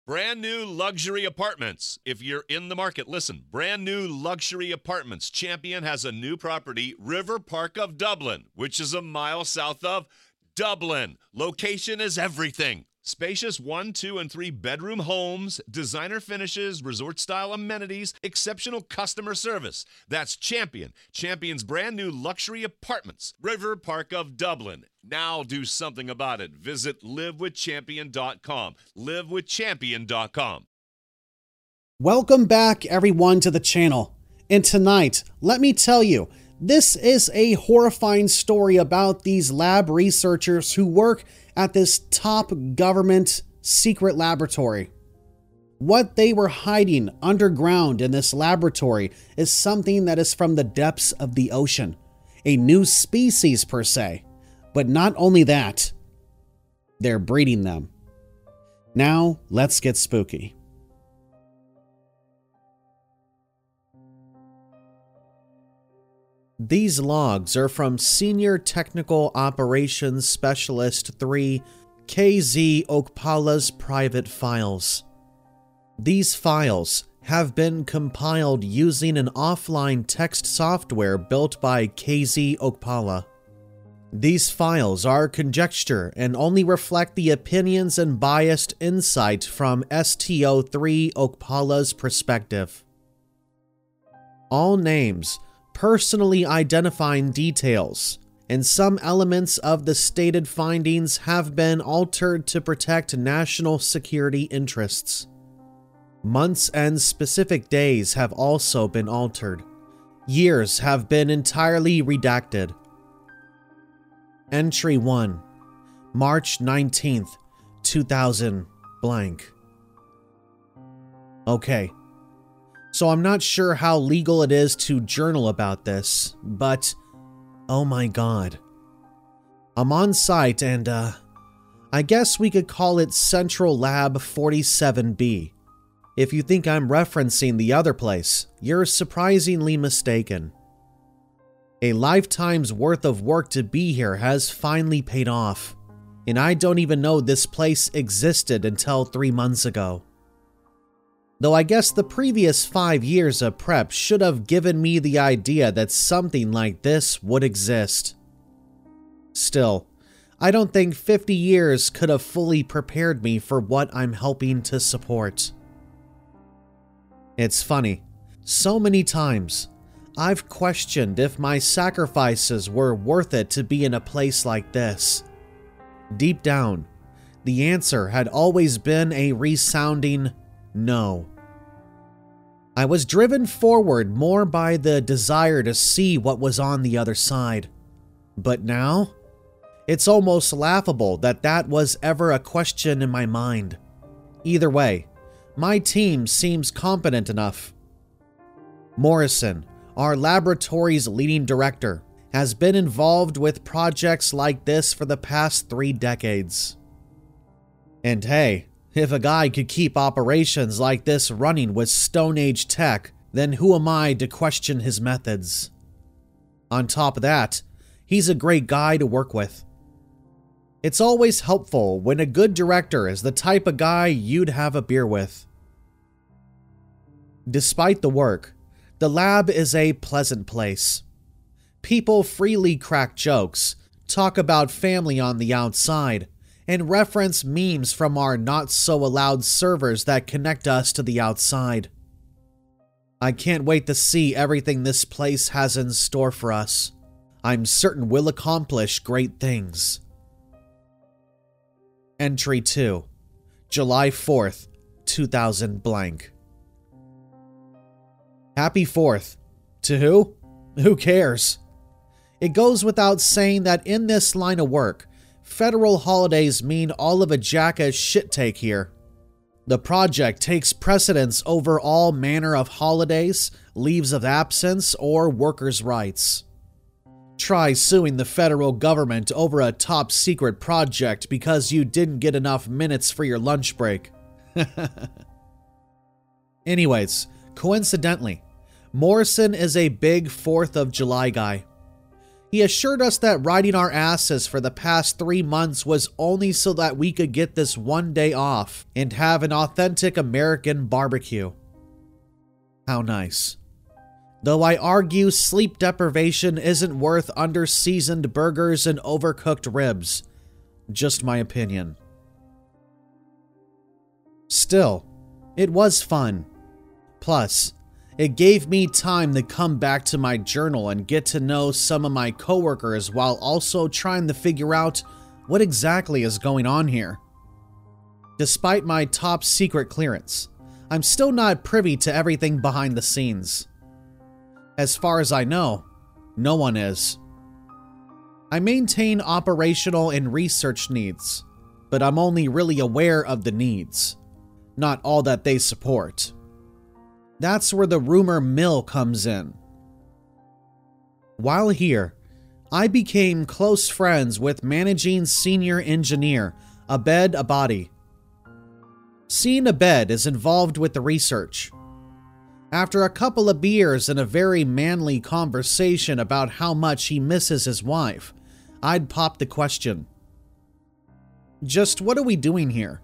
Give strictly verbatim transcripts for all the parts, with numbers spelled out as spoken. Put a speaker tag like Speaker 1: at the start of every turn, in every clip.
Speaker 1: Brand new luxury apartments. If you're in the market, listen. Brand new luxury apartments. Champion has a new property, River Park of Dublin, which is a mile south of Dublin. Location is everything. Spacious one, two, and three bedroom homes, designer finishes, resort-style amenities, exceptional customer service. That's Champion. Champion's brand new luxury apartments, River Park of Dublin. Now do something about it. Visit live with champion dot com. live with champion dot com.
Speaker 2: Welcome back, everyone, to the channel. And tonight, let me tell you, this is a horrifying story about these lab researchers who work at this top government secret laboratory. What they were hiding underground in this laboratory is something that is from the depths of the ocean, a new species per se. But not only that, they're breeding them. Now, let's get spooky. These logs are from Senior Technical Operations Specialist three, K Z Okpala's private files. These files have been compiled using an offline text software built by K Z Okpala. These files are conjecture and only reflect the opinions and biased insight from S T O three Okpala's perspective. All names, personally identifying details, and some elements of the stated findings have been altered to protect national security interests. Months and specific days have also been altered. Years have been entirely redacted. Entry one, March nineteenth, two thousand blank. Okay. So I'm not sure how legal it is to journal about this, but oh my god. I'm on site and, uh, I guess we could call it Central Lab forty-seven B. If you think I'm referencing the other place, you're surprisingly mistaken. A lifetime's worth of work to be here has finally paid off, and I don't even know this place existed until three months ago. Though I guess the previous five years of prep should have given me the idea that something like this would exist. Still, I don't think fifty years could have fully prepared me for what I'm helping to support. It's funny, so many times, I've questioned if my sacrifices were worth it to be in a place like this. Deep down, the answer had always been a resounding no. I was driven forward more by the desire to see what was on the other side. But now, it's almost laughable that that was ever a question in my mind. Either way, my team seems competent enough. Morrison, our laboratory's leading director, has been involved with projects like this for the past three decades. And hey, if a guy could keep operations like this running with Stone Age tech, then who am I to question his methods? On top of that, he's a great guy to work with. It's always helpful when a good director is the type of guy you'd have a beer with. Despite the work, the lab is a pleasant place. People freely crack jokes, talk about family on the outside, and reference memes from our not-so-allowed servers that connect us to the outside. I can't wait to see everything this place has in store for us. I'm certain we'll accomplish great things. Entry two, July fourth, two thousand blank. Happy fourth. To who? Who cares? It goes without saying that in this line of work, federal holidays mean all of a jacka's shit take here. The project takes precedence over all manner of holidays, leaves of absence, or workers' rights. Try suing the federal government over a top secret project because you didn't get enough minutes for your lunch break. Anyways, coincidentally, Morrison is a big fourth of July guy. He assured us that riding our asses for the past three months was only so that we could get this one day off and have an authentic American barbecue. How nice. Though I argue sleep deprivation isn't worth under-seasoned burgers and overcooked ribs. Just my opinion. Still, it was fun. Plus, it gave me time to come back to my journal and get to know some of my coworkers while also trying to figure out what exactly is going on here. Despite my top secret clearance, I'm still not privy to everything behind the scenes. As far as I know, no one is. I maintain operational and research needs, but I'm only really aware of the needs, not all that they support. That's where the rumor mill comes in. While here, I became close friends with managing senior engineer Abed Abadi. Seeing Abed is involved with the research. After a couple of beers and a very manly conversation about how much he misses his wife, I'd pop the question. Just what are we doing here?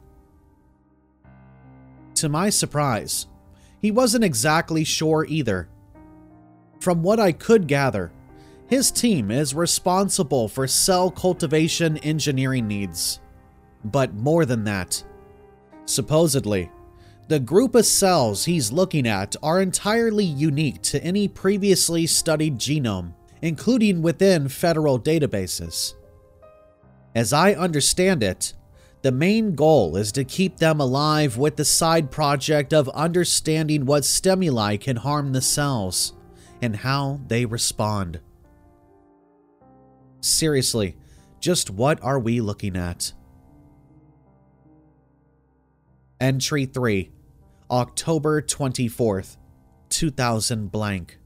Speaker 2: To my surprise, he wasn't exactly sure either. From what I could gather, his team is responsible for cell cultivation engineering needs. But more than that, supposedly, the group of cells he's looking at are entirely unique to any previously studied genome, including within federal databases. As I understand it, the main goal is to keep them alive with the side project of understanding what stimuli can harm the cells and how they respond. Seriously, just what are we looking at? Entry three, October twenty-fourth, two thousand blank.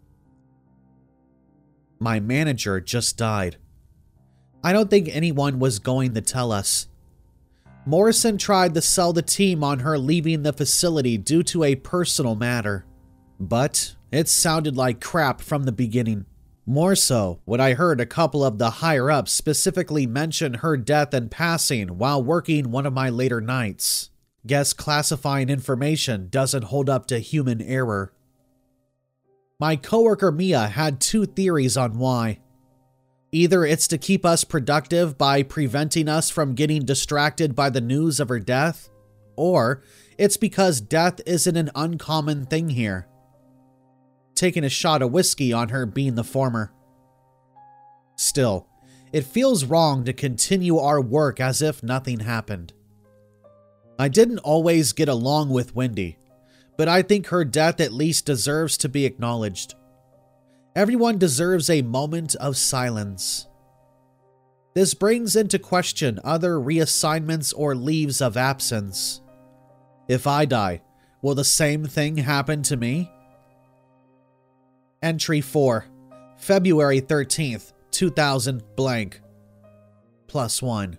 Speaker 2: My manager just died. I don't think anyone was going to tell us. Morrison tried to sell the team on her leaving the facility due to a personal matter, but it sounded like crap from the beginning. More so when I heard a couple of the higher-ups specifically mention her death and passing while working one of my later nights. Guess classifying information doesn't hold up to human error. My coworker Mia had two theories on why. Either it's to keep us productive by preventing us from getting distracted by the news of her death, or it's because death isn't an uncommon thing here. Taking a shot of whiskey on her being the former. Still, it feels wrong to continue our work as if nothing happened. I didn't always get along with Wendy, but I think her death at least deserves to be acknowledged. Everyone deserves a moment of silence. This brings into question other reassignments or leaves of absence. If I die, will the same thing happen to me? Entry four, February thirteenth, two thousand blank. Plus one.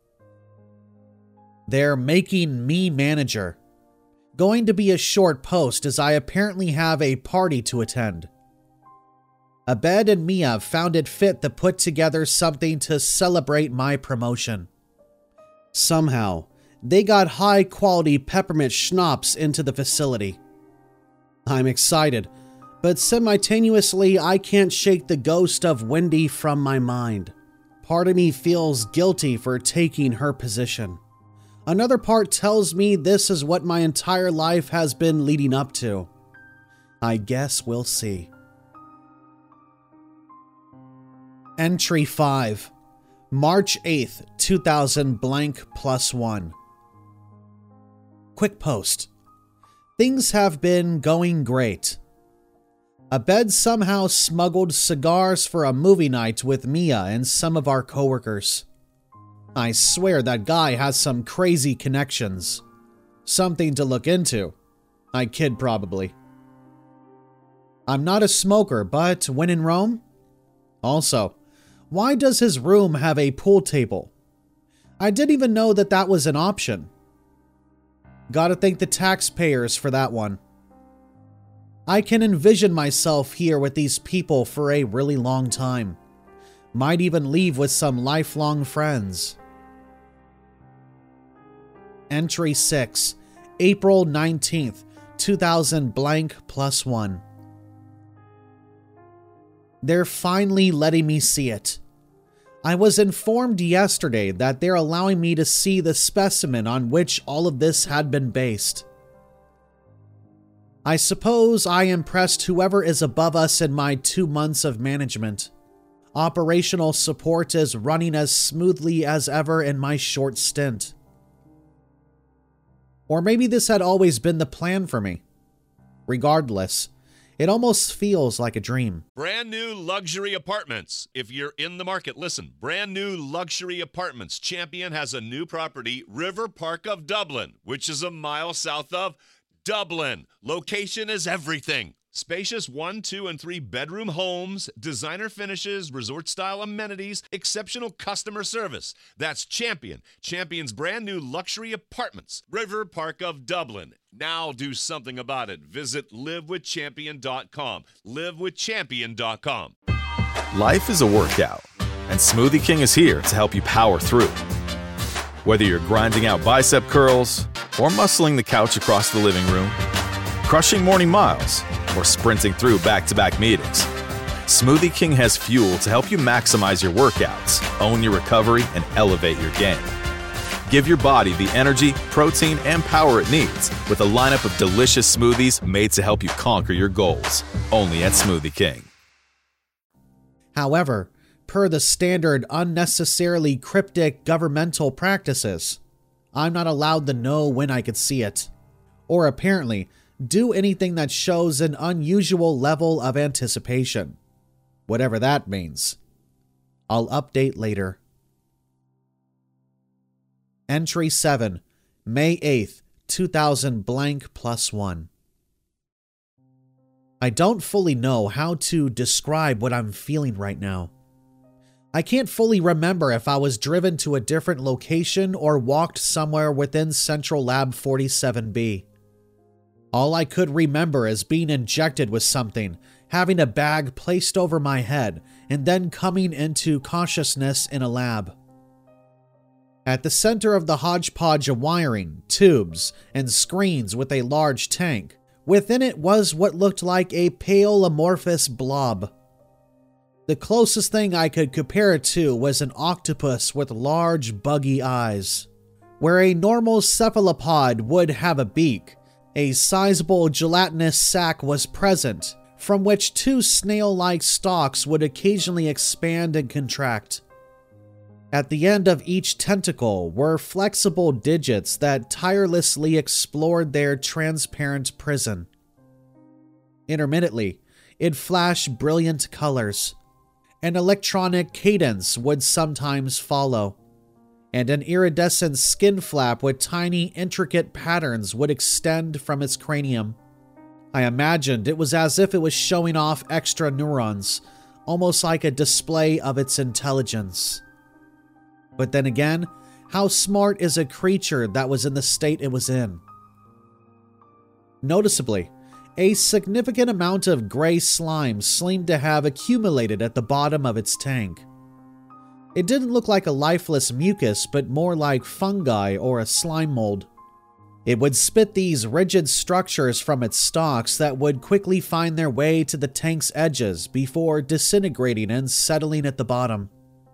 Speaker 2: They're making me manager. Going to be a short post as I apparently have a party to attend. Abed and Mia found it fit to put together something to celebrate my promotion. Somehow, they got high-quality peppermint schnapps into the facility. I'm excited, but simultaneously I can't shake the ghost of Wendy from my mind. Part of me feels guilty for taking her position. Another part tells me this is what my entire life has been leading up to. I guess we'll see. Entry five, March eighth, two thousand blank plus one. Quick post. Things have been going great. Abed somehow smuggled cigars for a movie night with Mia and some of our coworkers. I swear that guy has some crazy connections. Something to look into. I kid probably. I'm not a smoker, but when in Rome? Also, why does his room have a pool table? I didn't even know that that was an option. Gotta thank the taxpayers for that one. I can envision myself here with these people for a really long time. Might even leave with some lifelong friends. Entry six, April nineteenth, two thousand blank plus one. They're finally letting me see it. I was informed yesterday that they're allowing me to see the specimen on which all of this had been based. I suppose I impressed whoever is above us in my two months of management. Operational support is running as smoothly as ever in my short stint. Or maybe this had always been the plan for me. Regardless, it almost feels like a dream.
Speaker 1: Brand new luxury apartments. If you're in the market, listen. Brand new luxury apartments. Champion has a new property, River Park of Dublin, which is a mile south of Dublin. Location is everything. Spacious one, two, and three bedroom homes, designer finishes, resort-style amenities, exceptional customer service. That's Champion. Champion's brand new luxury apartments, River Park of Dublin. Now do something about it. Visit live with champion dot com. live with champion dot com.
Speaker 3: Life is a workout, and Smoothie King is here to help you power through. Whether you're grinding out bicep curls or muscling the couch across the living room, crushing morning miles, or sprinting through back-to-back meetings, Smoothie King has fuel to help you maximize your workouts, own your recovery, and elevate your game. Give your body the energy, protein, and power it needs with a lineup of delicious smoothies made to help you conquer your goals. Only at Smoothie King.
Speaker 2: However, per the standard unnecessarily cryptic governmental practices, I'm not allowed to know when I could see it, or apparently do anything that shows an unusual level of anticipation. Whatever that means. I'll update later. Entry seven, May eighth, two thousand blank plus one. I don't fully know how to describe what I'm feeling right now. I can't fully remember if I was driven to a different location or walked somewhere within Central Lab forty-seven B. All I could remember is being injected with something, having a bag placed over my head, and then coming into consciousness in a lab. At the center of the hodgepodge of wiring, tubes, and screens with a large tank, within it was what looked like a pale amorphous blob. The closest thing I could compare it to was an octopus with large buggy eyes. Where a normal cephalopod would have a beak, a sizable gelatinous sac was present, from which two snail-like stalks would occasionally expand and contract. At the end of each tentacle were flexible digits that tirelessly explored their transparent prison. Intermittently, it'd flash brilliant colors. An electronic cadence would sometimes follow, and an iridescent skin flap with tiny, intricate patterns would extend from its cranium. I imagined it was as if it was showing off extra neurons, almost like a display of its intelligence. But then again, how smart is a creature that was in the state it was in? Noticeably, a significant amount of gray slime seemed to have accumulated at the bottom of its tank. It didn't look like a lifeless mucus, but more like fungi or a slime mold. It would spit these rigid structures from its stalks that would quickly find their way to the tank's edges before disintegrating and settling at the bottom.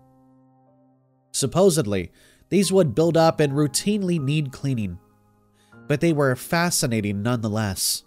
Speaker 2: Supposedly, these would build up and routinely need cleaning, but they were fascinating nonetheless.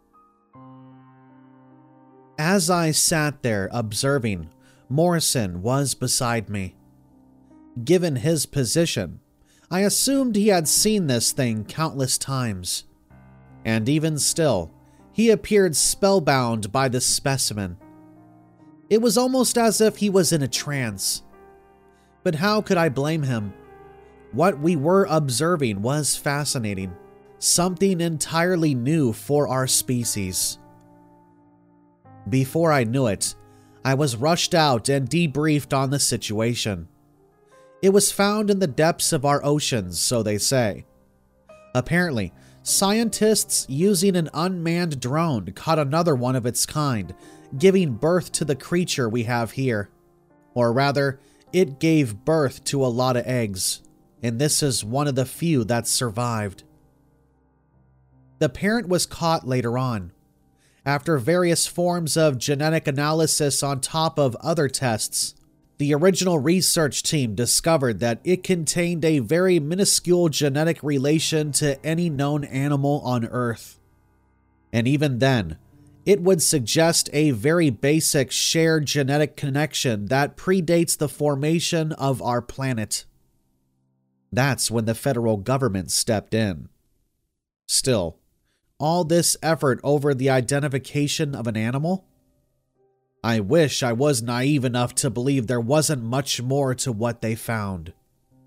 Speaker 2: As I sat there observing, Morrison was beside me. Given his position, I assumed he had seen this thing countless times. And even still, he appeared spellbound by the specimen. It was almost as if he was in a trance. But how could I blame him? What we were observing was fascinating, something entirely new for our species. Before I knew it, I was rushed out and debriefed on the situation. It was found in the depths of our oceans, so they say. Apparently, scientists using an unmanned drone caught another one of its kind, giving birth to the creature we have here. Or rather, it gave birth to a lot of eggs, and this is one of the few that survived. The parent was caught later on. After various forms of genetic analysis on top of other tests, the original research team discovered that it contained a very minuscule genetic relation to any known animal on Earth. And even then, it would suggest a very basic shared genetic connection that predates the formation of our planet. That's when the federal government stepped in. Still, all this effort over the identification of an animal? I wish I was naive enough to believe there wasn't much more to what they found.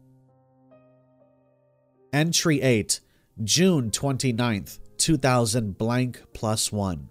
Speaker 2: Entry eight, June twenty-ninth, two thousand blank plus one.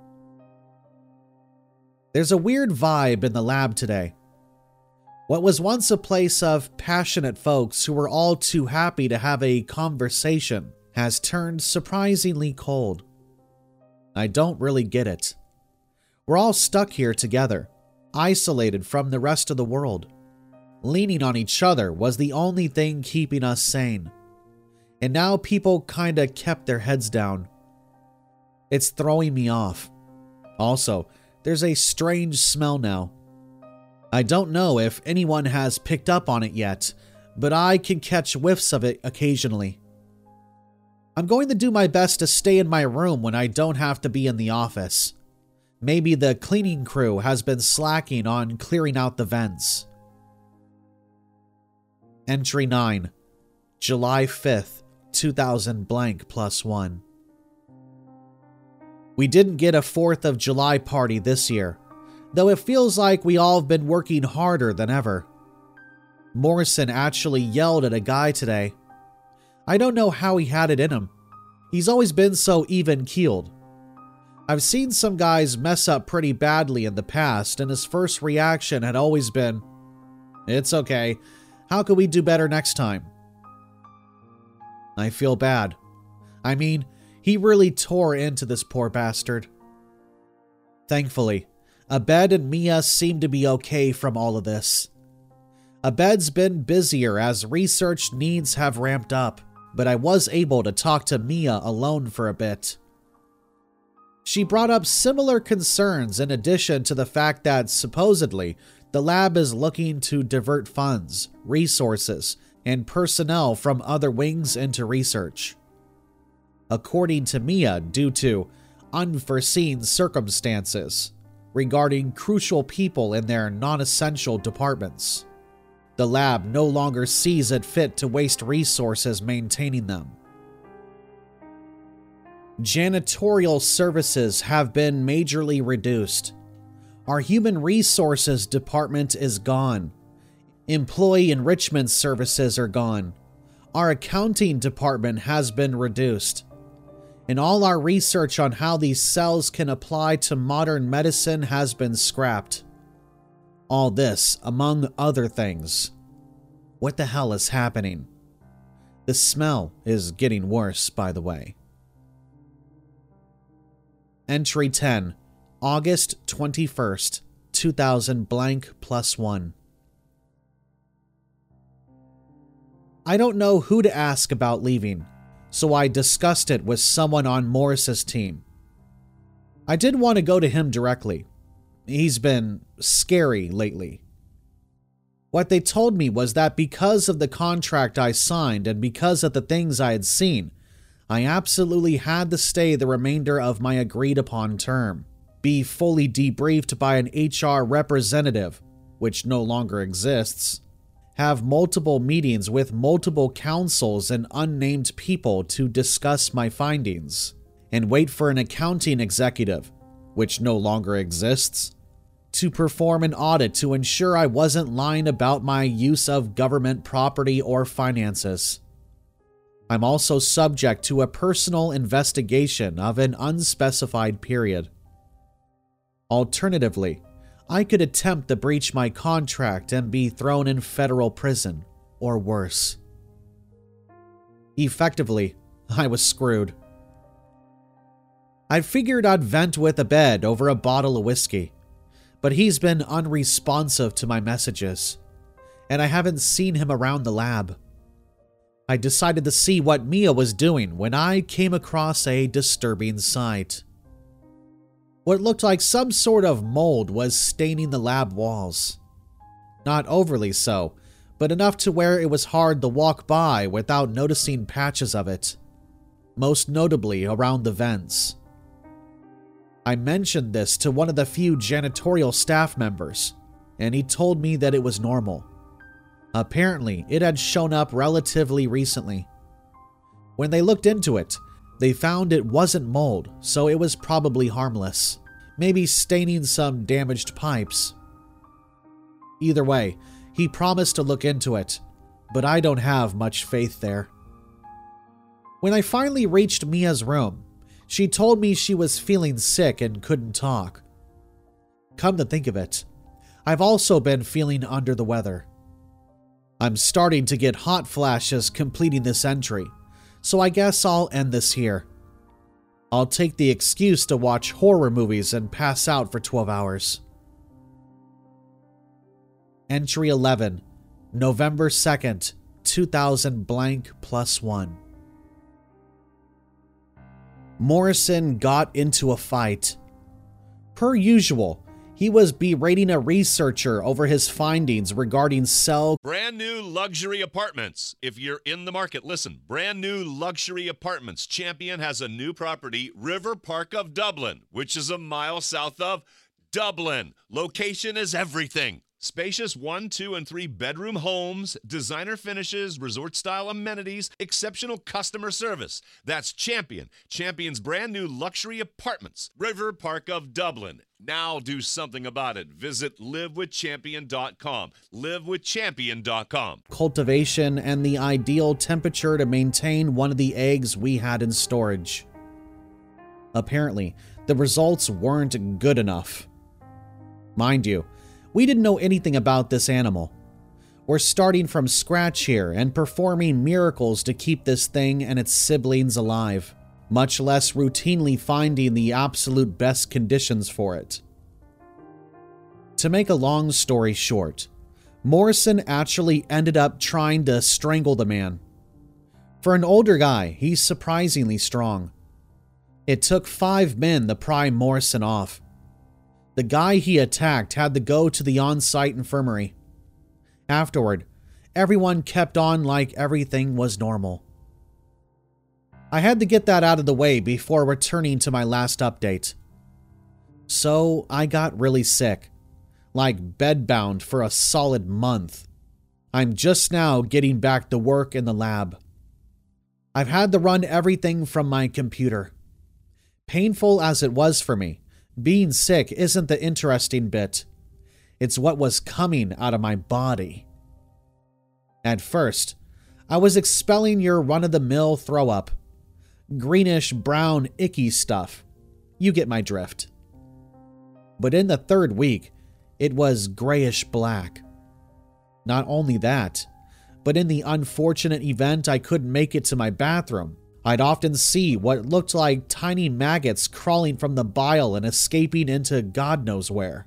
Speaker 2: There's a weird vibe in the lab today. What was once a place of passionate folks who were all too happy to have a conversation has turned surprisingly cold. I don't really get it. We're all stuck here together, isolated from the rest of the world. Leaning on each other was the only thing keeping us sane. And now people kinda kept their heads down. It's throwing me off. Also, there's a strange smell now. I don't know if anyone has picked up on it yet, but I can catch whiffs of it occasionally. I'm going to do my best to stay in my room when I don't have to be in the office. Maybe the cleaning crew has been slacking on clearing out the vents. Entry nine, July fifth, two thousand blank plus one. We didn't get a fourth of July party this year, though it feels like we all have been working harder than ever. Morrison actually yelled at a guy today. I don't know how he had it in him. He's always been so even-keeled. I've seen some guys mess up pretty badly in the past, and his first reaction had always been, "It's okay. How can we do better next time?" I feel bad. I mean, he really tore into this poor bastard. Thankfully, Abed and Mia seem to be okay from all of this. Abed's been busier as research needs have ramped up, but I was able to talk to Mia alone for a bit. She brought up similar concerns in addition to the fact that supposedly the lab is looking to divert funds, resources, and personnel from other wings into research. According to Mia, due to unforeseen circumstances regarding crucial people in their non-essential departments, the lab no longer sees it fit to waste resources maintaining them. Janitorial services have been majorly reduced. Our human resources department is gone. Employee enrichment services are gone. Our accounting department has been reduced. And all our research on how these cells can apply to modern medicine has been scrapped. All this, among other things. What the hell is happening? The smell is getting worse, by the way. Entry ten, August twenty-first, two thousand blank plus one. I don't know who to ask about leaving, so I discussed it with someone on Morris's team. I did want to go to him directly. He's been scary lately. What they told me was that because of the contract I signed and because of the things I had seen, I absolutely had to stay the remainder of my agreed upon term, be fully debriefed by an H R representative, which no longer exists, have multiple meetings with multiple councils and unnamed people to discuss my findings, and wait for an accounting executive, which no longer exists, to perform an audit to ensure I wasn't lying about my use of government property or finances. I'm also subject to a personal investigation of an unspecified period. Alternatively, I could attempt to breach my contract and be thrown in federal prison, or worse. Effectively, I was screwed. I figured I'd vent with Abed over a bottle of whiskey, but he's been unresponsive to my messages, and I haven't seen him around the lab. I decided to see what Mia was doing when I came across a disturbing sight. What looked like some sort of mold was staining the lab walls. Not overly so, but enough to where it was hard to walk by without noticing patches of it, most notably around the vents. I mentioned this to one of the few janitorial staff members, and he told me that it was normal. Apparently, it had shown up relatively recently. When they looked into it, they found it wasn't mold, so it was probably harmless, maybe staining some damaged pipes. Either way, he promised to look into it, but I don't have much faith there. When I finally reached Mia's room, she told me she was feeling sick and couldn't talk. Come to think of it, I've also been feeling under the weather. I'm starting to get hot flashes completing this entry, so I guess I'll end this here. I'll take the excuse to watch horror movies and pass out for twelve hours. Entry eleven, November second, two thousand blank plus one. Morrison got into a fight. Per usual, he was berating a researcher over his findings regarding cell...
Speaker 1: Brand new luxury apartments. If you're in the market, listen. Brand new luxury apartments. Champion has a new property, River Park of Dublin, which is a mile south of Dublin. Location is everything. Spacious one, two, and three bedroom homes, designer finishes, resort-style amenities, exceptional customer service. That's Champion. Champion's brand new luxury apartments, River Park of Dublin. Now do something about it. Visit live with champion dot com. live with champion dot com.
Speaker 2: Cultivation and the ideal temperature to maintain one of the eggs we had in storage. Apparently, the results weren't good enough. Mind you, we didn't know anything about this animal. We're starting from scratch here and performing miracles to keep this thing and its siblings alive, much less routinely finding the absolute best conditions for it. To make a long story short, Morrison actually ended up trying to strangle the man. For an older guy, he's surprisingly strong. It took five men to pry Morrison off. The guy he attacked had to go to the on-site infirmary. Afterward, everyone kept on like everything was normal. I had to get that out of the way before returning to my last update. So I got really sick, like bedbound for a solid month. I'm just now getting back to work in the lab. I've had to run everything from my computer. Painful as it was for me, being sick isn't the interesting bit. It's what was coming out of my body. At first, I was expelling your run-of-the-mill throw-up. Greenish, brown, icky stuff. You get my drift. But in the third week, it was grayish black. Not only that, but in the unfortunate event I couldn't make it to my bathroom, I'd often see what looked like tiny maggots crawling from the bile and escaping into God knows where.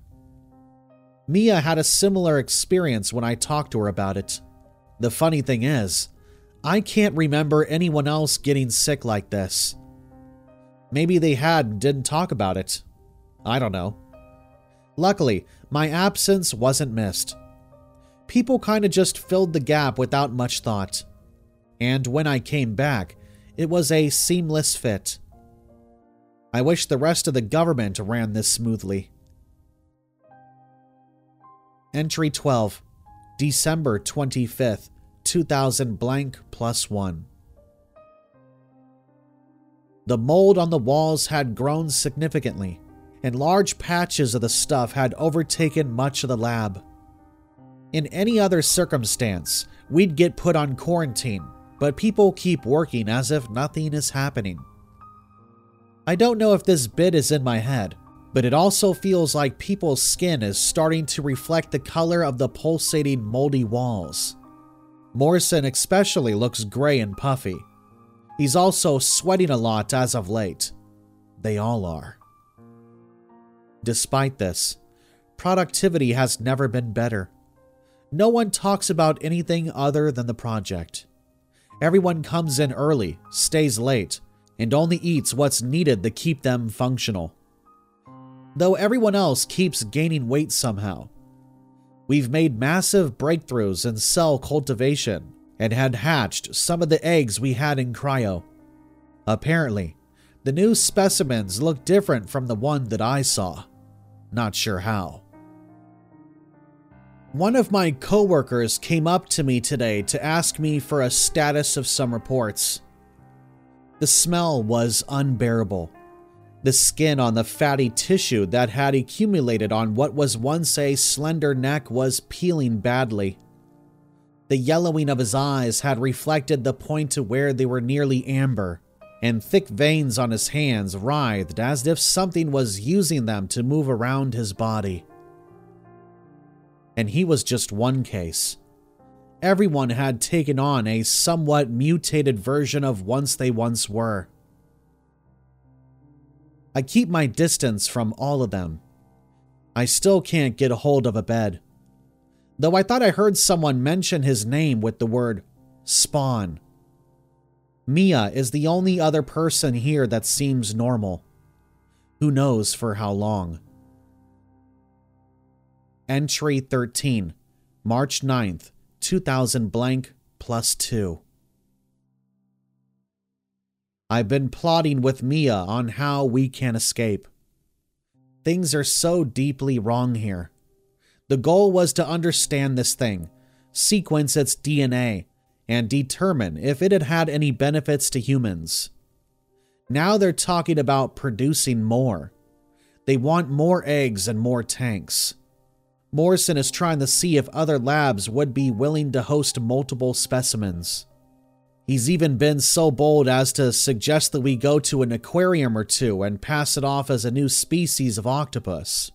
Speaker 2: Mia had a similar experience when I talked to her about it. The funny thing is, I can't remember anyone else getting sick like this. Maybe they had and didn't talk about it. I don't know. Luckily, my absence wasn't missed. People kind of just filled the gap without much thought. And when I came back, it was a seamless fit. I wish the rest of the government ran this smoothly. Entry twelve, December twenty-fifth, two thousand blank plus one. The mold on the walls had grown significantly, and large patches of the stuff had overtaken much of the lab. In any other circumstance, we'd get put on quarantine, but people keep working as if nothing is happening. I don't know if this bit is in my head, but it also feels like people's skin is starting to reflect the color of the pulsating moldy walls. Morrison especially looks gray and puffy. He's also sweating a lot as of late. They all are. Despite this, Productivity has never been better. No one talks about anything other than the project. Everyone comes in early, stays late, and only eats what's needed to keep them functional. Though everyone else keeps gaining weight somehow. We've made massive breakthroughs in cell cultivation and had hatched some of the eggs we had in cryo. Apparently, the new specimens look different from the one that I saw. Not sure how. One of my coworkers came up to me today to ask me for a status of some reports. The smell was unbearable. The skin on the fatty tissue that had accumulated on what was once a slender neck was peeling badly. The yellowing of his eyes had reflected the point to where they were nearly amber, and thick veins on his hands writhed as if something was using them to move around his body. And he was just one case. Everyone had taken on a somewhat mutated version of once they once were. I keep my distance from all of them. I still can't get a hold of a bed. Though I thought I heard someone mention his name with the word Spawn. Mia is the only other person here that seems normal. Who knows for how long? Entry thirteen, March ninth, two thousand blank plus two. I've been plotting with Mia on how we can escape. Things are so deeply wrong here. The goal was to understand this thing, sequence its D N A, and determine if it had had any benefits to humans. Now they're talking about producing more. They want more eggs and more tanks. Morrison is trying to see if other labs would be willing to host multiple specimens. He's even been so bold as to suggest that we go to an aquarium or two and pass it off as a new species of octopus.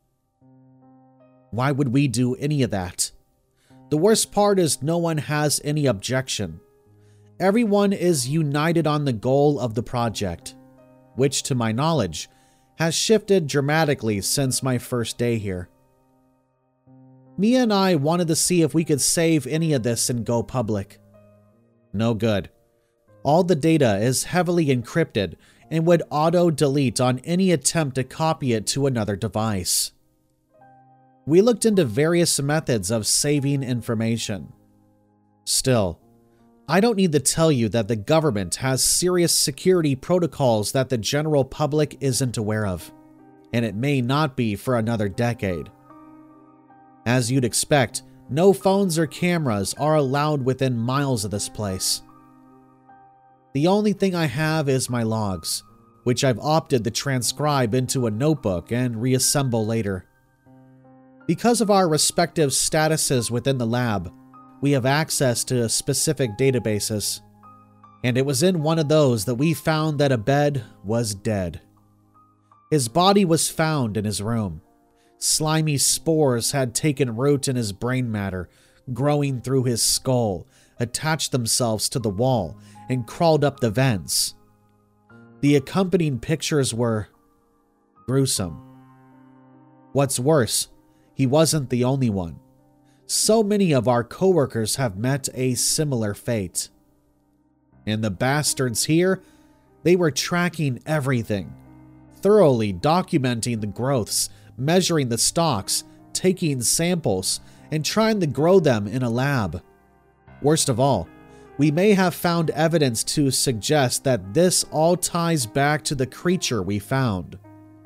Speaker 2: Why would we do any of that? The worst part is no one has any objection. Everyone is united on the goal of the project, which to my knowledge has shifted dramatically since my first day here. Mia and I wanted to see if we could save any of this and go public. No good. All the data is heavily encrypted and would auto-delete on any attempt to copy it to another device. We looked into various methods of saving information. Still, I don't need to tell you that the government has serious security protocols that the general public isn't aware of, and it may not be for another decade. As you'd expect, no phones or cameras are allowed within miles of this place. The only thing I have is my logs, which I've opted to transcribe into a notebook and reassemble later. Because of our respective statuses within the lab, we have access to specific databases, and it was in one of those that we found that Abed was dead. His body was found in his room. Slimy spores had taken root in his brain matter, growing through his skull, attached themselves to the wall, and crawled up the vents. The accompanying pictures were gruesome. What's worse, he wasn't the only one. So many of our coworkers have met a similar fate. And the bastards here, they were tracking everything, thoroughly documenting the growths, measuring the stalks, taking samples, and trying to grow them in a lab. Worst of all, we may have found evidence to suggest that this all ties back to the creature we found.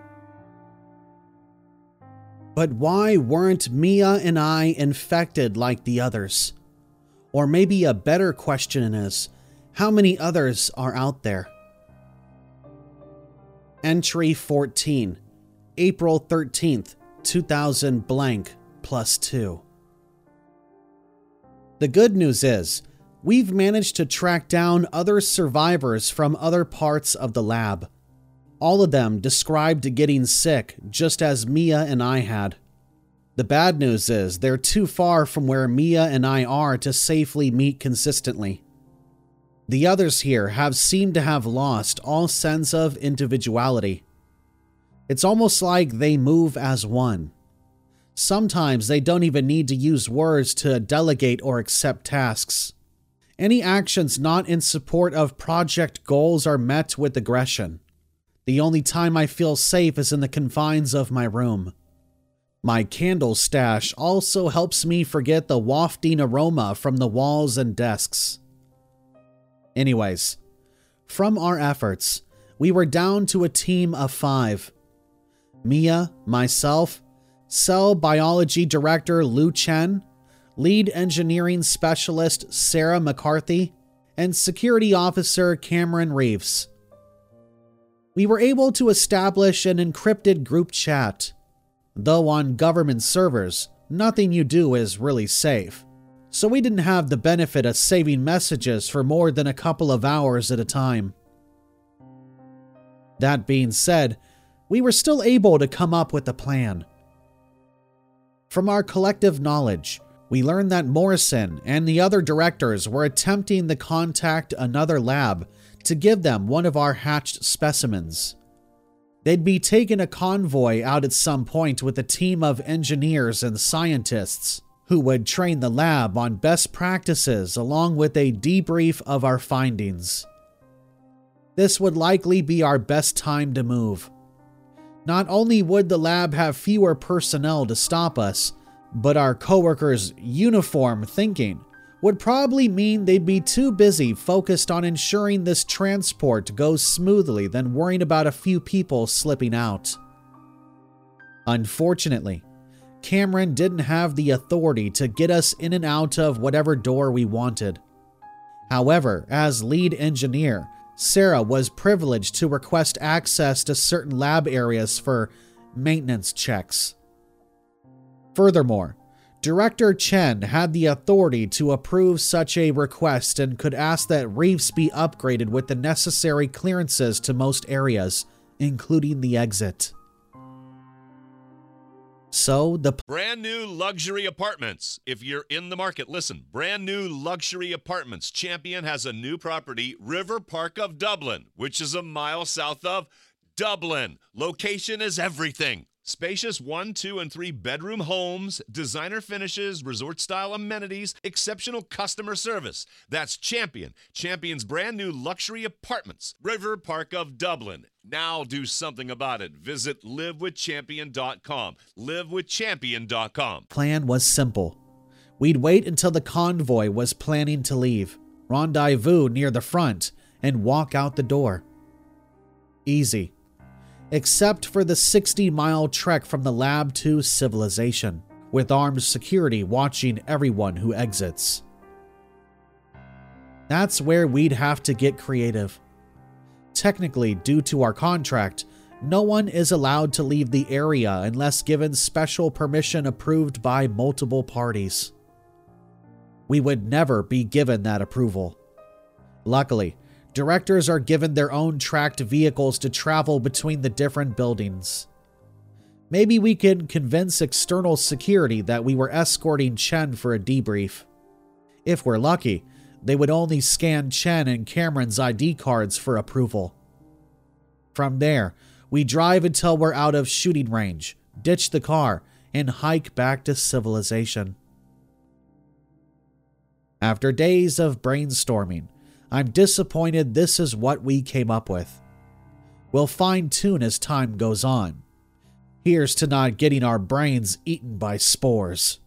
Speaker 2: But why weren't Mia and I infected like the others? Or maybe a better question is, how many others are out there? Entry fourteen, April thirteenth, two thousand blank plus two. The good news is, we've managed to track down other survivors from other parts of the lab. All of them described getting sick, just as Mia and I had. The bad news is they're too far from where Mia and I are to safely meet consistently. The others here have seemed to have lost all sense of individuality. It's almost like they move as one. Sometimes they don't even need to use words to delegate or accept tasks. Any actions not in support of project goals are met with aggression. The only time I feel safe is in the confines of my room. My candle stash also helps me forget the wafting aroma from the walls and desks. Anyways, from our efforts, we were down to a team of five. Mia, myself, Cell Biology Director Lu Chen, Lead Engineering Specialist Sarah McCarthy, and Security Officer Cameron Reeves. We were able to establish an encrypted group chat. Though on government servers, nothing you do is really safe, so we didn't have the benefit of saving messages for more than a couple of hours at a time. That being said, we were still able to come up with a plan. From our collective knowledge, we learned that Morrison and the other directors were attempting to contact another lab to give them one of our hatched specimens. They'd be taking a convoy out at some point with a team of engineers and scientists who would train the lab on best practices along with a debrief of our findings. This would likely be our best time to move. Not only would the lab have fewer personnel to stop us, but our coworkers' uniform thinking would probably mean they'd be too busy focused on ensuring this transport goes smoothly than worrying about a few people slipping out. Unfortunately, Cameron didn't have the authority to get us in and out of whatever door we wanted. However, as lead engineer, Sarah was privileged to request access to certain lab areas for maintenance checks. Furthermore, Director Chen had the authority to approve such a request and could ask that Reeves be upgraded with the necessary clearances to most areas, including the exit. So the
Speaker 1: brand new luxury apartments. If you're in the market, listen. Brand new luxury apartments. Champion has a new property, River Park of Dublin, which is a mile south of Dublin. Location is everything. Spacious one, two, and three bedroom homes, designer finishes, resort-style amenities, exceptional customer service. That's Champion. Champion's brand new luxury apartments, River Park of Dublin. Now do something about it. Visit live with champion dot com. live with champion dot com.
Speaker 2: Plan was simple. We'd wait until the convoy was planning to leave, rendezvous near the front, and walk out the door. Easy. Except for the sixty-mile trek from the lab to civilization, with armed security watching everyone who exits. That's where we'd have to get creative. Technically, due to our contract, no one is allowed to leave the area unless given special permission approved by multiple parties. We would never be given that approval. Luckily, directors are given their own tracked vehicles to travel between the different buildings. Maybe we can convince external security that we were escorting Chen for a debrief. If we're lucky, they would only scan Chen and Cameron's I D cards for approval. From there, we drive until we're out of shooting range, ditch the car, and hike back to civilization. After days of brainstorming, I'm disappointed this is what we came up with. We'll fine-tune as time goes on. Here's to not getting our brains eaten by spores.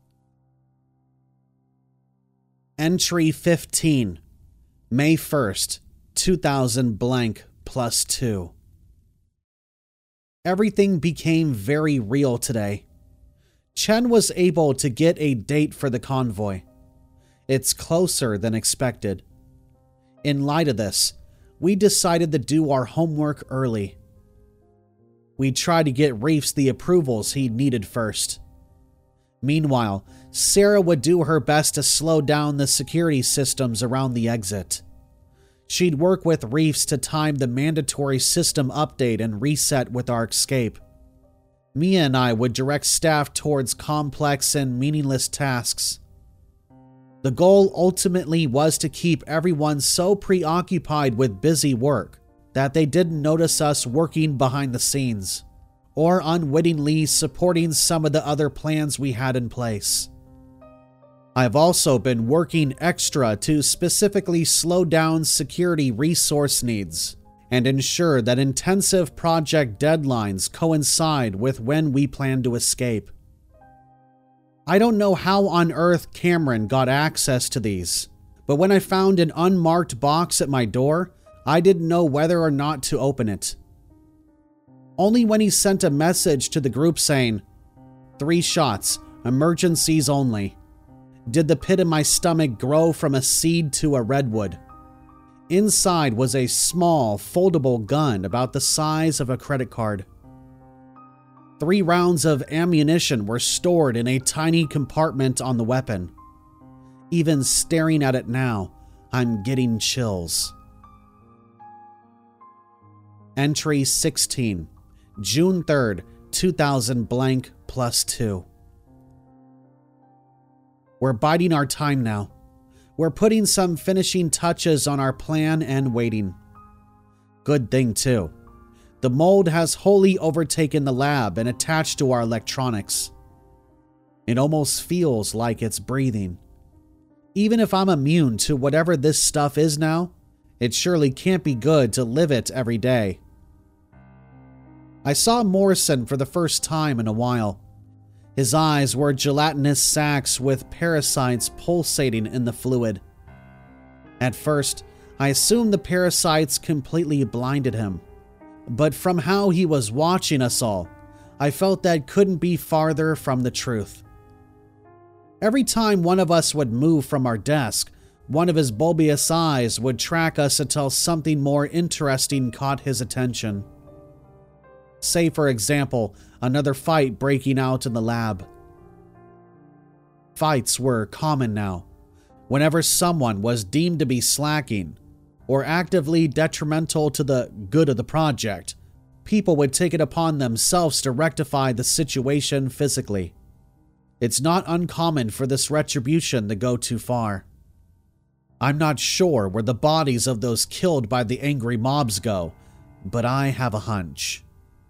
Speaker 2: Entry fifteen, May first, two thousand blank plus two. Everything became very real today. Chen was able to get a date for the convoy. It's closer than expected. In light of this, we decided to do our homework early. We tried to get Reeves the approvals he needed first. Meanwhile, Sarah would do her best to slow down the security systems around the exit. She'd work with Reeves to time the mandatory system update and reset with our escape. Mia and I would direct staff towards complex and meaningless tasks. The goal ultimately was to keep everyone so preoccupied with busy work that they didn't notice us working behind the scenes, or unwittingly supporting some of the other plans we had in place. I've also been working extra to specifically slow down security resource needs and ensure that intensive project deadlines coincide with when we plan to escape. I don't know how on earth Cameron got access to these, but when I found an unmarked box at my door, I didn't know whether or not to open it. Only when he sent a message to the group saying, "Three shots, emergencies only," did the pit in my stomach grow from a seed to a redwood. Inside was a small, foldable gun about the size of a credit card. Three rounds of ammunition were stored in a tiny compartment on the weapon. Even staring at it now, I'm getting chills. Entry sixteen, June third, two thousand blank plus two. We're biding our time now. We're putting some finishing touches on our plan and waiting. Good thing too. The mold has wholly overtaken the lab and attached to our electronics. It almost feels like it's breathing. Even if I'm immune to whatever this stuff is now, it surely can't be good to live it every day. I saw Morrison for the first time in a while. His eyes were gelatinous sacs with parasites pulsating in the fluid. At first, I assumed the parasites completely blinded him. But from how he was watching us all, I felt that couldn't be farther from the truth. Every time one of us would move from our desk, one of his bulbous eyes would track us until something more interesting caught his attention. Say, for example, another fight breaking out in the lab. Fights were common now. Whenever someone was deemed to be slacking or actively detrimental to the good of the project, people would take it upon themselves to rectify the situation physically. It's not uncommon for this retribution to go too far. I'm not sure where the bodies of those killed by the angry mobs go, but I have a hunch.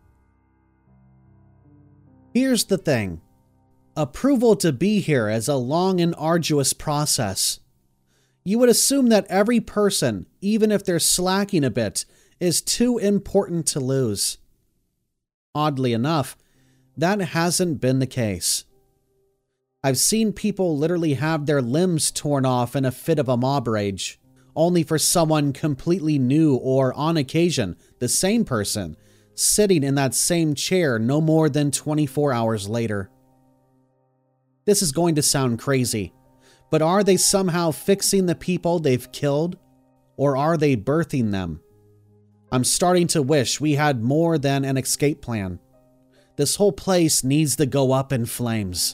Speaker 2: Here's the thing. Approval to be here is a long and arduous process. You would assume that every person, even if they're slacking a bit, is too important to lose. Oddly enough, that hasn't been the case. I've seen people literally have their limbs torn off in a fit of a mob rage, only for someone completely new or, on occasion, the same person, sitting in that same chair no more than twenty-four hours later. This is going to sound crazy, but are they somehow fixing the people they've killed, or are they birthing them? I'm starting to wish we had more than an escape plan. This whole place needs to go up in flames.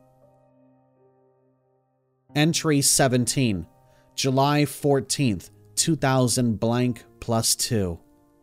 Speaker 2: Entry seventeen, July fourteenth, two thousand blank plus two.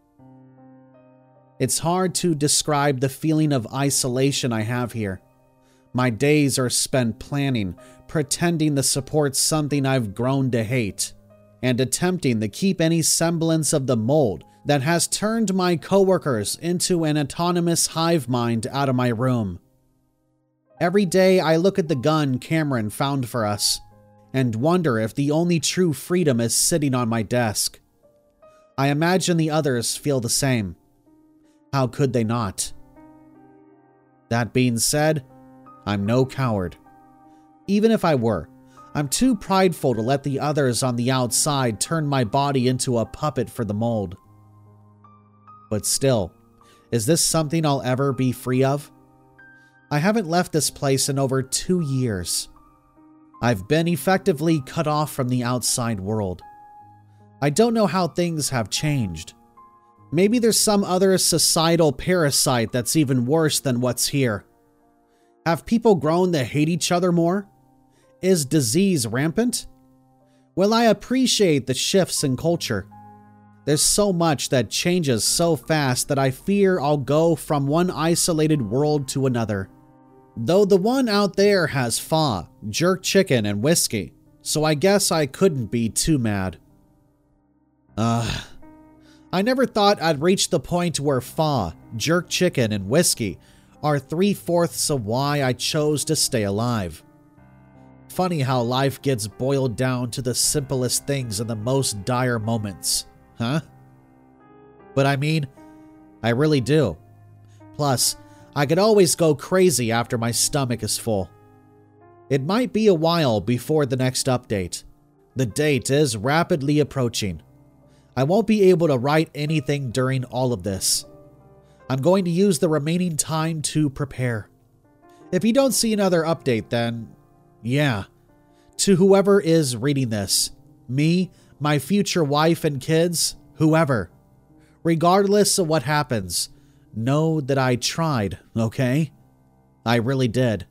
Speaker 2: It's hard to describe the feeling of isolation I have here. My days are spent planning, pretending to support something I've grown to hate, and attempting to keep any semblance of the mold that has turned my coworkers into an autonomous hive mind out of my room. Every day I look at the gun Cameron found for us, and wonder if the only true freedom is sitting on my desk. I imagine the others feel the same. How could they not? That being said, I'm no coward. Even if I were, I'm too prideful to let the others on the outside turn my body into a puppet for the mold. But still, is this something I'll ever be free of? I haven't left this place in over two years. I've been effectively cut off from the outside world. I don't know how things have changed. Maybe there's some other societal parasite that's even worse than what's here. Have people grown to hate each other more? Is disease rampant? Well, I appreciate the shifts in culture. There's so much that changes so fast that I fear I'll go from one isolated world to another. Though the one out there has pho, jerk chicken, and whiskey, so I guess I couldn't be too mad. Ugh. I never thought I'd reach the point where pho, jerk chicken, and whiskey are three-fourths of why I chose to stay alive. Funny how life gets boiled down to the simplest things in the most dire moments, huh? But I mean, I really do. Plus, I could always go crazy after my stomach is full. It might be a while before the next update. The date is rapidly approaching. I won't be able to write anything during all of this. I'm going to use the remaining time to prepare. If you don't see another update, then yeah. To whoever is reading this, me, my future wife and kids, whoever, regardless of what happens, know that I tried, okay? I really did.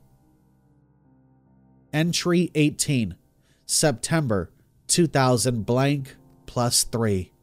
Speaker 2: Entry eighteen, September two thousand blank plus three.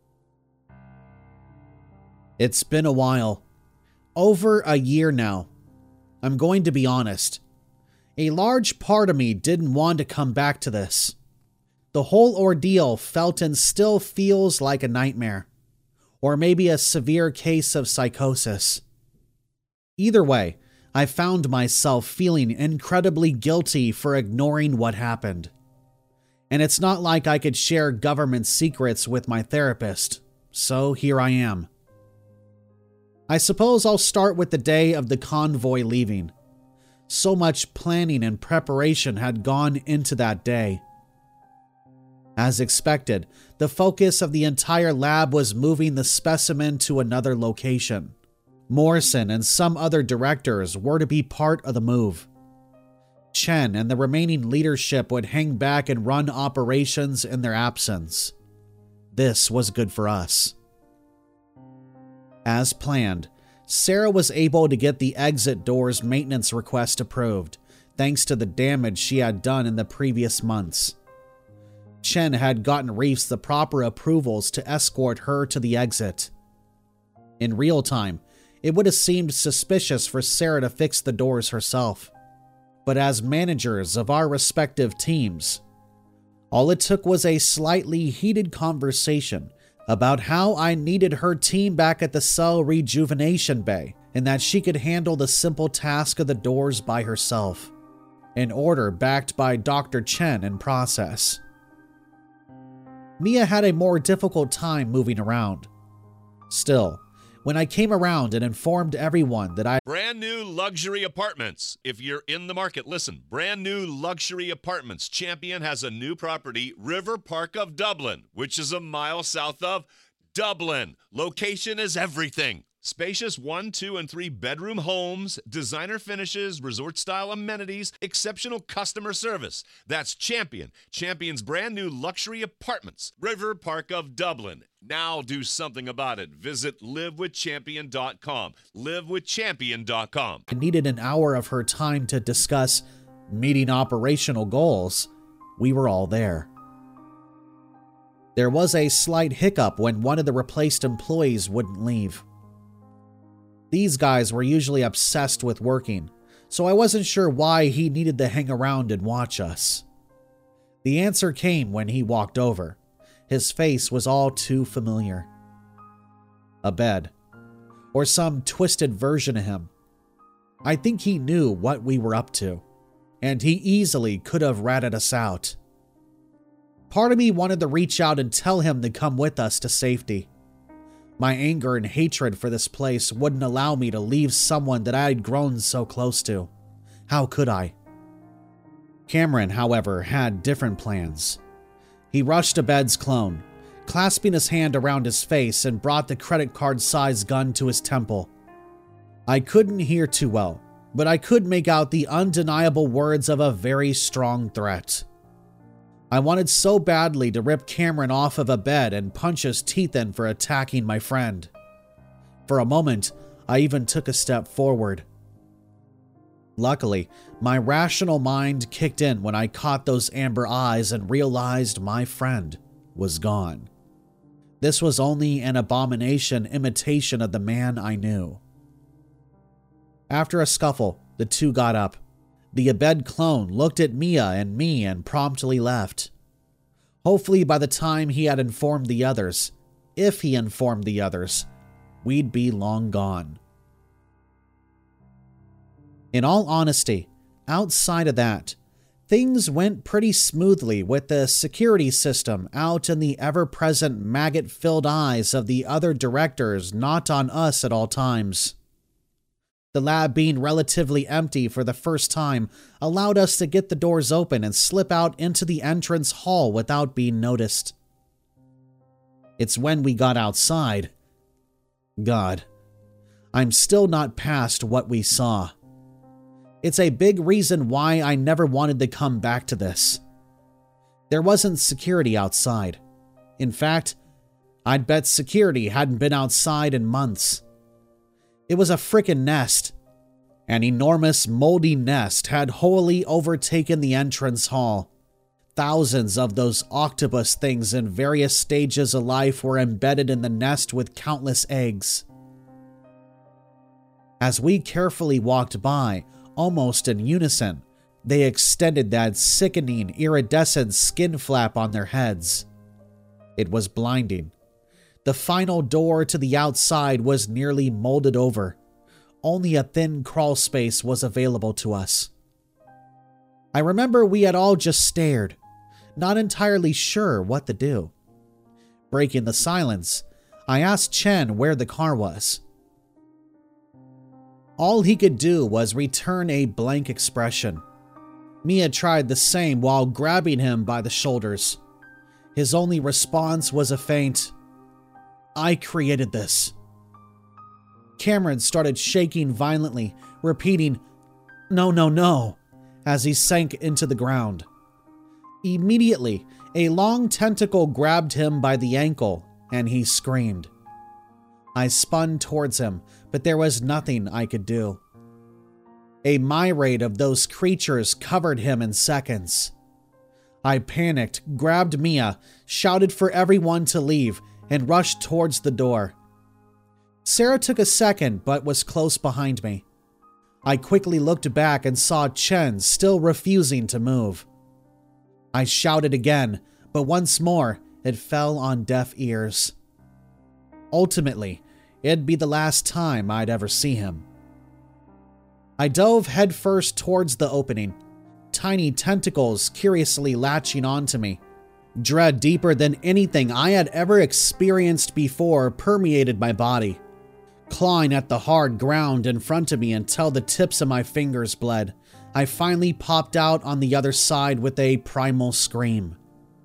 Speaker 2: It's been a while. Over a year now. I'm going to be honest. A large part of me didn't want to come back to this. The whole ordeal felt and still feels like a nightmare. Or maybe a severe case of psychosis. Either way, I found myself feeling incredibly guilty for ignoring what happened. And it's not like I could share government secrets with my therapist, so here I am. I suppose I'll start with the day of the convoy leaving. So much planning and preparation had gone into that day. As expected, the focus of the entire lab was moving the specimen to another location. Morrison and some other directors were to be part of the move. Chen and the remaining leadership would hang back and run operations in their absence. This was good for us. As planned, Sarah was able to get the exit doors maintenance request approved, thanks to the damage she had done in the previous months. Chen had gotten Reefs the proper approvals to escort her to the exit. In real time, it would have seemed suspicious for Sarah to fix the doors herself. But as managers of our respective teams, all it took was a slightly heated conversation about how I needed her team back at the cell rejuvenation bay and that she could handle the simple task of the doors by herself. An order backed by Doctor Chen in process. Mia had a more difficult time moving around. Still, when I came around and informed everyone that I...
Speaker 1: Brand new luxury apartments. If you're in the market, listen. Brand new luxury apartments. Champion has a new property, River Park of Dublin, which is a mile south of Dublin. Location is everything. Spacious one, two, and three bedroom homes, designer finishes, resort-style amenities, exceptional customer service. That's Champion. Champion's brand new luxury apartments, River Park of Dublin. Now do something about it. Visit live with champion dot com. live with champion dot com.
Speaker 2: I needed an hour of her time to discuss meeting operational goals. We were all there. There was a slight hiccup when one of the replaced employees wouldn't leave. These guys were usually obsessed with working, so I wasn't sure why he needed to hang around and watch us. The answer came when he walked over. His face was all too familiar. A bed. Or some twisted version of him. I think he knew what we were up to, and he easily could have ratted us out. Part of me wanted to reach out and tell him to come with us to safety. My anger and hatred for this place wouldn't allow me to leave someone that I had grown so close to. How could I? Cameron, however, had different plans. He rushed to Bed's clone, clasping his hand around his face, and brought the credit card-sized gun to his temple. I couldn't hear too well, but I could make out the undeniable words of a very strong threat. I wanted so badly to rip Cameron off of a bed and punch his teeth in for attacking my friend. For a moment, I even took a step forward. Luckily, my rational mind kicked in when I caught those amber eyes and realized my friend was gone. This was only an abomination imitation of the man I knew. After a scuffle, the two got up. The Abed clone looked at Mia and me and promptly left. Hopefully by the time he had informed the others, if he informed the others, we'd be long gone. In all honesty, outside of that, things went pretty smoothly with the security system out in the ever-present maggot-filled eyes of the other directors not on us at all times. The lab being relatively empty for the first time allowed us to get the doors open and slip out into the entrance hall without being noticed. It's when we got outside. God, I'm still not past what we saw. It's a big reason why I never wanted to come back to this. There wasn't security outside. In fact, I'd bet security hadn't been outside in months. It was a frickin' nest. An enormous, moldy nest had wholly overtaken the entrance hall. Thousands of those octopus things in various stages of life were embedded in the nest with countless eggs. As we carefully walked by, almost in unison, they extended that sickening, iridescent skin flap on their heads. It was blinding. The final door to the outside was nearly molded over. Only a thin crawl space was available to us. I remember we had all just stared, not entirely sure what to do. Breaking the silence, I asked Chen where the car was. All he could do was return a blank expression. Mia tried the same while grabbing him by the shoulders. His only response was a faint, "I created this." Cameron started shaking violently, repeating, "No, no, no," as he sank into the ground. Immediately, a long tentacle grabbed him by the ankle, and he screamed. I spun towards him, but there was nothing I could do. A myriad of those creatures covered him in seconds. I panicked, grabbed Mia, shouted for everyone to leave, and rushed towards the door. Sarah took a second, but was close behind me. I quickly looked back and saw Chen still refusing to move. I shouted again, but once more, it fell on deaf ears. Ultimately, it'd be the last time I'd ever see him. I dove headfirst towards the opening, tiny tentacles curiously latching onto me. Dread deeper than anything I had ever experienced before permeated my body, clawing at the hard ground in front of me until the tips of my fingers bled. I finally popped out on the other side with a primal scream.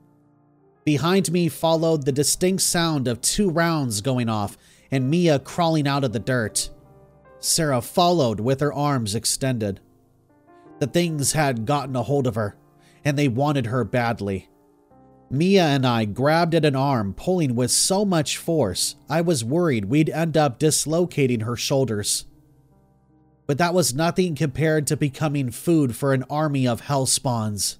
Speaker 2: Behind me followed the distinct sound of two rounds going off and Mia crawling out of the dirt. Sarah followed with her arms extended. The things had gotten a hold of her, and they wanted her badly. Mia and I grabbed at an arm, pulling with so much force, I was worried we'd end up dislocating her shoulders. But that was nothing compared to becoming food for an army of hellspawns.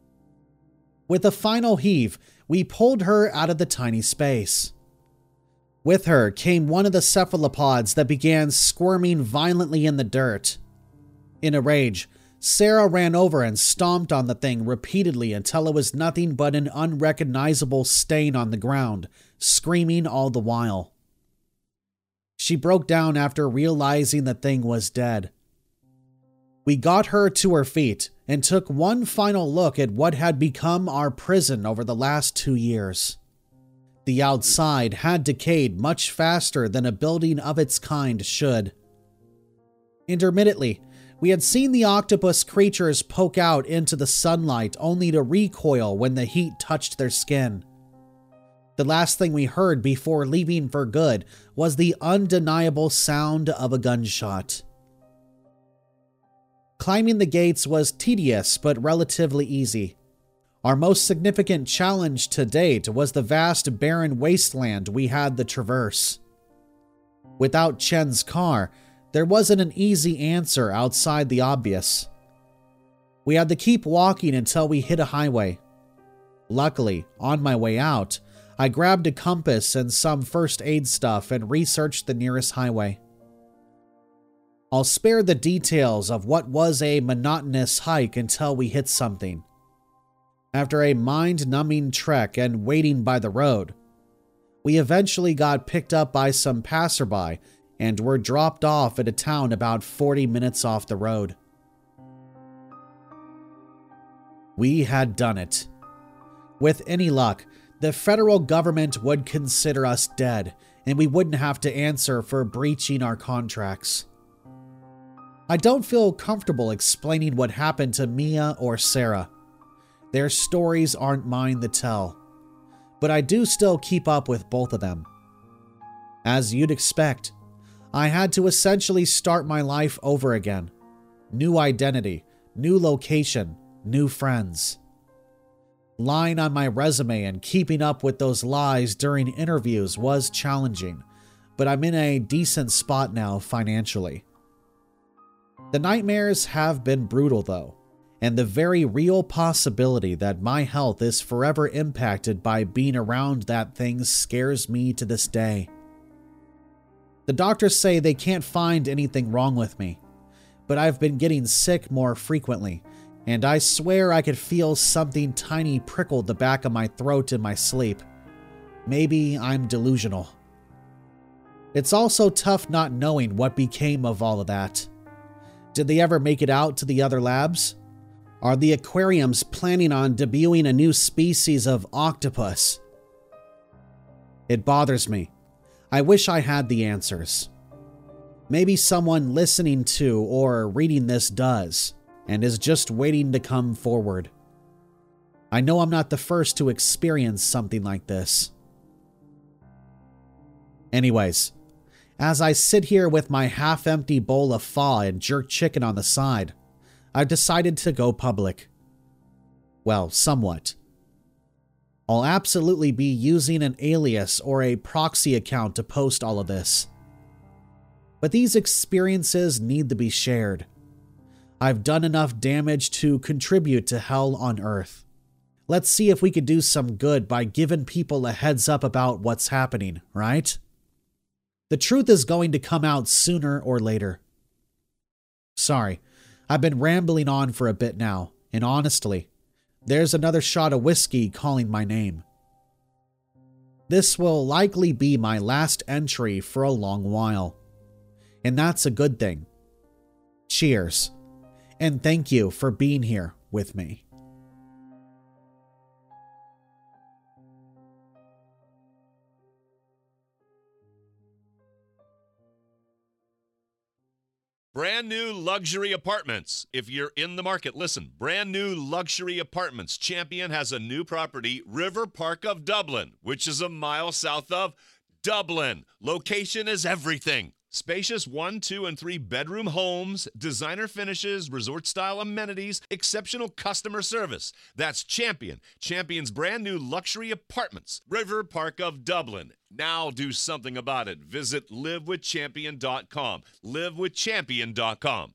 Speaker 2: With a final heave, we pulled her out of the tiny space. With her came one of the cephalopods that began squirming violently in the dirt. In a rage, Sarah ran over and stomped on the thing repeatedly until it was nothing but an unrecognizable stain on the ground, screaming all the while. She broke down after realizing the thing was dead. We got her to her feet and took one final look at what had become our prison over the last two years. The outside had decayed much faster than a building of its kind should. Intermittently, we had seen the octopus creatures poke out into the sunlight only to recoil when the heat touched their skin. The last thing we heard before leaving for good was the undeniable sound of a gunshot. Climbing the gates was tedious but relatively easy. Our most significant challenge to date was the vast barren wasteland we had to traverse. Without Chen's car, there wasn't an easy answer outside the obvious. We had to keep walking until we hit a highway. Luckily, on my way out, I grabbed a compass and some first aid stuff and researched the nearest highway. I'll spare the details of what was a monotonous hike until we hit something. After a mind-numbing trek and waiting by the road, We eventually got picked up by some passerby and were dropped off at a town about forty minutes off the road. We had done it. With any luck, the federal government would consider us dead, and we wouldn't have to answer for breaching our contracts. I don't feel comfortable explaining what happened to Mia or Sarah. Their stories aren't mine to tell, but I do still keep up with both of them. As you'd expect, I had to essentially start my life over again. New identity, new location, new friends. Lying on my resume and keeping up with those lies during interviews was challenging, but I'm in a decent spot now financially. The nightmares have been brutal though, and the very real possibility that my health is forever impacted by being around that thing scares me to this day. The doctors say they can't find anything wrong with me, but I've been getting sick more frequently, and I swear I could feel something tiny prickle the back of my throat in my sleep. Maybe I'm delusional. It's also tough not knowing what became of all of that. Did they ever make it out to the other labs? Are the aquariums planning on debuting a new species of octopus? It bothers me. I wish I had the answers. Maybe someone listening to or reading this does, and is just waiting to come forward. I know I'm not the first to experience something like this. Anyways, as I sit here with my half-empty bowl of pho and jerk chicken on the side, I've decided to go public. Well, somewhat. I'll absolutely be using an alias or a proxy account to post all of this. But these experiences need to be shared. I've done enough damage to contribute to hell on earth. Let's see if we could do some good by giving people a heads up about what's happening, right? The truth is going to come out sooner or later. Sorry, I've been rambling on for a bit now, and honestly, there's another shot of whiskey calling my name. This will likely be my last entry for a long while, and that's a good thing. Cheers, and thank you for being here with me.
Speaker 1: Brand new luxury apartments. If you're in the market, listen. Brand new luxury apartments. Champion has a new property, River Park of Dublin, which is a mile south of Dublin. Location is everything. Spacious one, two, and three bedroom homes, designer finishes, resort-style amenities, exceptional customer service. That's Champion. Champion's brand new luxury apartments, River Park of Dublin. Now do something about it. Visit live with champion dot com. live with champion dot com.